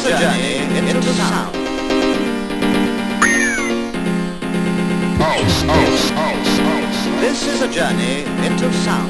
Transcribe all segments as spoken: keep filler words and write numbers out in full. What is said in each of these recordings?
is a journey into sound. Pulse, pulse, pulse, pulse. This is a journey into sound.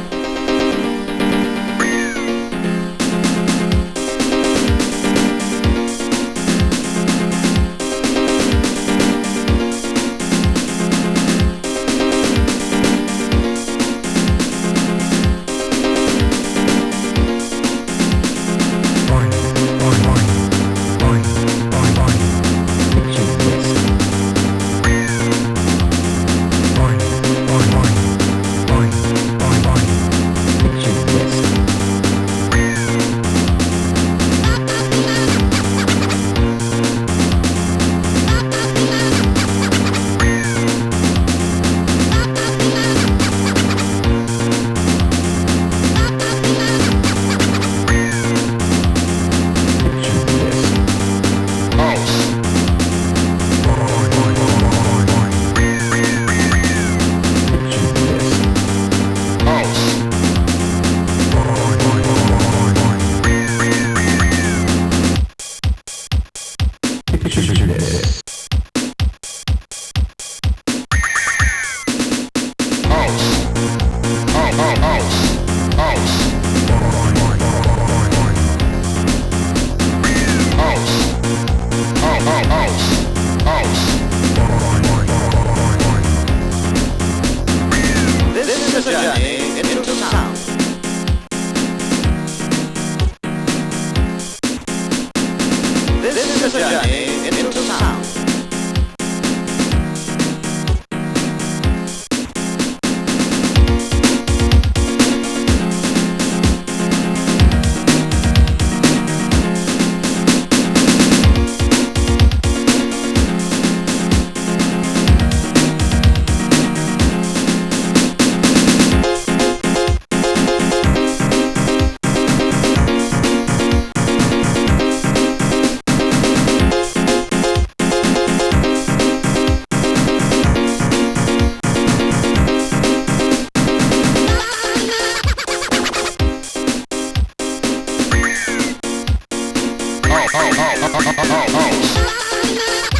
This is a journey into sound. This is a journey into sound. Oh, oh, oh, oh, oh, oh, oh.